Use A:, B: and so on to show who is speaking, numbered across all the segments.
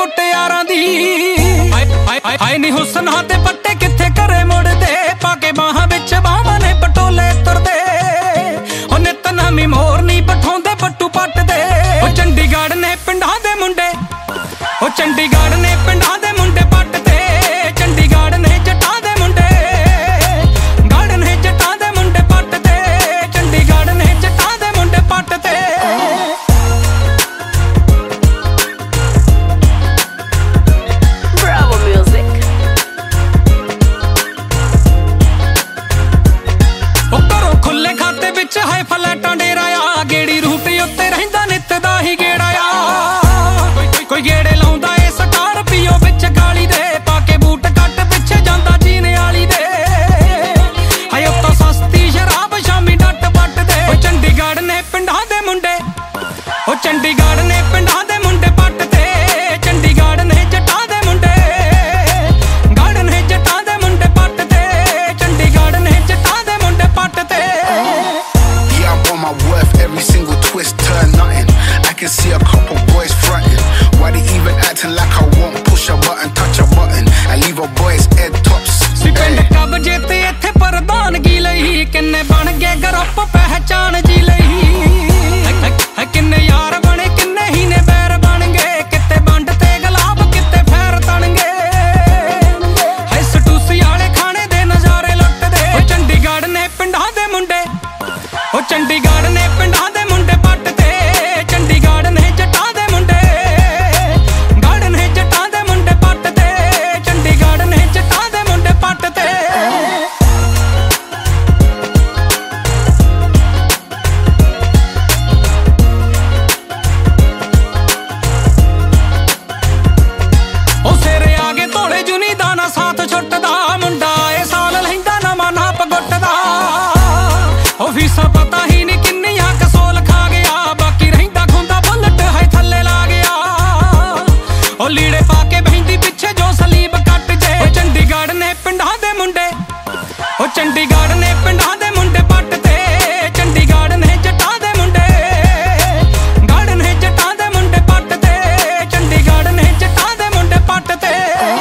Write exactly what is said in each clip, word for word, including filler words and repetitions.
A: ਮੁਟਿਆਰਾਂ ਦੀ। ਹਾਏ ਨੀ ਹੁਸਨਾਂ ਤੇ ਪੱਟੇ ਕਿੱਥੇ ਘਰੇ ਮੁੜਦੇ, ਪਾ ਕੇ ਬਾਹਾਂ ਵਿੱਚ ਬਾਹਾਂ ਨੇ ਪਟੋਲੇ ਤੁਰਦੇ। ਉਹ ਨਿੱਤ ਨਵੀਂ ਮੋਰ ਨੀ ਪਠਾਉਂਦੇ ਪੱਟੂ ਪੱਟਦੇ। ਉਹ ਚੰਡੀਗੜ੍ਹ ਨੇ ਪਿੰਡਾਂ ਦੇ ਮੁੰਡੇ, ਉਹ ਚੰਡੀਗੜ੍ਹ ਨੇ ਪਿੰਡਾਂ ਦੇ ਮੁੰਡੇ ਪੱਟਦੇ। ਚੰਡੀਗੜ੍ਹ ਨੇ ਜੱਟਾਂ ਦੇ ਮੁੰਡੇ, ਗੜ੍ਹ ਨੇ ਜੱਟਾਂ ਦੇ ਮੁੰਡੇ ਪੱਟਦੇ। ਚੰਡੀਗੜ੍ਹ ਨੇ ਜੱਟਾਂ ਦੇ ਮੁੰਡੇ ਪੱਟਦੇ। ਹਾਏ ਫਲੈਟਾਂ ਡੇਰਾ ਆ, ਗੇੜੀ ਰੂਟ ਉੱਤੇ ਰਹਿੰਦਾ ਨਿੱਤ ਦਾ ਹੀ ਗੇੜਾ ਆ। ਕੋਈ ਗੇੜੇ ਲਾਉਂਦਾ ਏ ਸਟਾਰ ਪੀਓ ਵਿੱਚ ਗਾਲੀ ਦੇ, ਪਾ ਕੇ ਬੂਟ ਕੱਟ ਪਿੱਛੇ ਜਾਂਦਾ ਜੀਨੇ ਵਾਲੀ ਦੇ। ਹਾਏ ਉੱਤੋਂ ਸਸਤੀ ਸ਼ਰਾਬ ਸ਼ਾਮੀ ਡੱਟ ਵੱਟਦੇ। ਉਹ ਚੰਡੀਗੜ੍ਹ ਨੇ ਪਿੰਡਾਂ ਦੇ ਮੁੰਡੇ, ਉਹ ਚੰਡੀਗੜ੍ਹ ਨੇ ਪਿੰਡਾਂ ਦੇ ਮੁੰਡੇ ਪੱਟਦੇ। ਚੰਡੀਗੜ੍ਹ ਨੇ ਜੱਟਾਂ ਦੇ ਮੁੰਡੇ, ਗੜ੍ਹ ਨੇ ਜੱਟਾਂ ਦੇ ਮੁੰਡੇ ਪੱਟਦੇ। ਚੰਡੀਗੜ੍ਹ ਨੇ ਜੱਟਾਂ ਦੇ ਮੁੰਡੇ ਪੱਟਦੇ।
B: My worth, every single twist turn nothing. I can see a couple boys fronting. Why they even acting like I won't push a button, touch a button and leave a boy's head tops?
A: ਸੀ ਪਿੰਡ ਕਬਜੇ ਤੇ ਇੱਥੇ ਪ੍ਰਧਾਨਗੀ ਲਈ, ਕਿੰਨੇ ਬਣ ਗਏ group ਪਹਿਚਾਣ ਜੀ ਲਈ। ਕਿੰਨੇ ਯਾਰ ਬਣੇ ਕਿੰਨੇ ਹੀ ਨੇ ਬੈਰ ਬਣ ਗਏ, ਕਿਤੇ ਵੰਡ ਤੇ ਗੁਲਾਬ ਕਿਤੇ ਫੈਰ ਤਣਗੇ। ਹਾਏ ਸਟੂਸੀ ਵਾਲੇ ਖਾਣੇ ਦੇ ਨਜ਼ਾਰੇ ਲੁੱਟਦੇ। ਉਹ ਚੰਡੀਗੜ੍ਹ ਨੇ ਪਿੰਡਾਂ ਦੇ ਮੁੰਡੇ, ਉਹ ਚੰਡੀਗੜ੍ਹ ਨੇ ਪਿੰਡਾਂ ਦੇ ਮੁੰਡੇ ਪੱਟਦੇ। ਚੰਡੀਗੜ੍ਹ ਨੇ ਜੱਟਾਂ ਦੇ ਮੁੰਡੇ, ਗੜ੍ਹ ਨੇ ਜੱਟਾਂ ਦੇ ਮੁੰਡੇ ਪੱਟਦੇ। ਚੰਡੀਗੜ੍ਹ ਨੇ ਜੱਟਾਂ ਦੇ ਮੁੰਡੇ ਪੱਟਦੇ। ਉਹ ਸਿਰੇ ਆ ਗਏ ਧੋਲੇ ਜੁਨੀ ਦਾ ਨਾ ਸਾਥ ਛੁੱਟਦਾ। ਮੁੰਡਾ ਇਹ ਸਾਲ ਲੈਂਦਾ ਨਵਾਂ ਨਾਪ ਗੁੱਟਦਾ। ਉਹ ਫੀਸਾਂ ਪਤਾ ਹੀ ਨਹੀਂ ਕਿੰਨੀਆਂ ਕਸੋਲ ਖਾ ਗਿਆ, ਬਾਕੀ ਰਹਿੰਦਾ ਖੁੰਦਾ ਬੁਲਟ ਹੈ ਥੱਲੇ ਲਾ ਗਿਆ। ਉਹ ਲੀੜੇ ਪਾ ਕੇ ਬਹਿੰਦੀ ਪਿੱਛੇ ਜੋ ਸਲੀਬ ਕੱਟ ਜੇ। ਉਹ ਚੰਡੀਗੜ੍ਹ ਨੇ ਪਿੰਡਾਂ ਦੇ ਮੁੰਡੇ, ਉਹ ਚੰਡੀਗੜ੍ਹ ਨੇ ਪਿੰਡਾਂ ਦੇ ਮੁੰਡੇ ਪੱਟਦੇ। ਚੰਡੀਗੜ੍ਹ ਨੇ ਜੱਟਾਂ ਦੇ ਮੁੰਡੇ, ਗੜ੍ਹ ਨੇ ਜੱਟਾਂ ਦੇ ਮੁੰਡੇ ਪੱਟਦੇ। ਚੰਡੀਗੜ੍ਹ ਨੇ ਜੱਟਾਂ ਦੇ ਮੁੰਡੇ ਪੱਟਦੇ।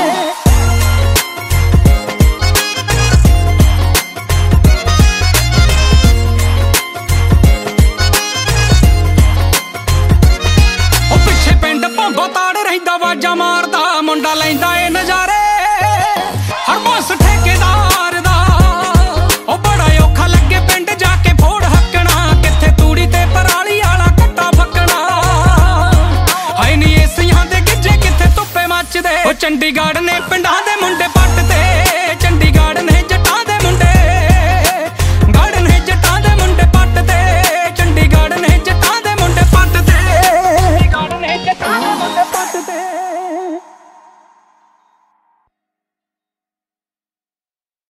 A: ਤਾੜ ਰਹਿੰਦਾ ਵਾਜਾਂ ਮਾਰਦਾ, ਮੁੰਡਾ ਲੈਂਦਾ ਏ ਨਜ਼ਾਰੇ ਹਰਬੰਸ ਠੇਕੇਦਾਰ ਦਾ। ਉਹ ਬੜਾ ਔਖਾ ਲੱਗੇ ਪਿੰਡ ਜਾ ਕੇ ਫੋੜ ਹੱਕਣਾ, ਕਿੱਥੇ ਤੂੜੀ ਤੇ ਪਰਾਲੀ ਵਾਲਾ ਕੱਟਾ ਫੱਕਣਾ। ਹਾਏ ਨੀ ਏਸੀਆਂ ਦੇ ਗਿੱਜੇ ਕਿੱਥੇ ਧੁੱਪੇ ਮੱਚਦੇ। ਉਹ ਚੰਡੀਗੜ੍ਹ ਨੇ ਪਿੰਡਾਂ ਦੇ ਮੁੰਡੇ ਪੱਟਦੇ।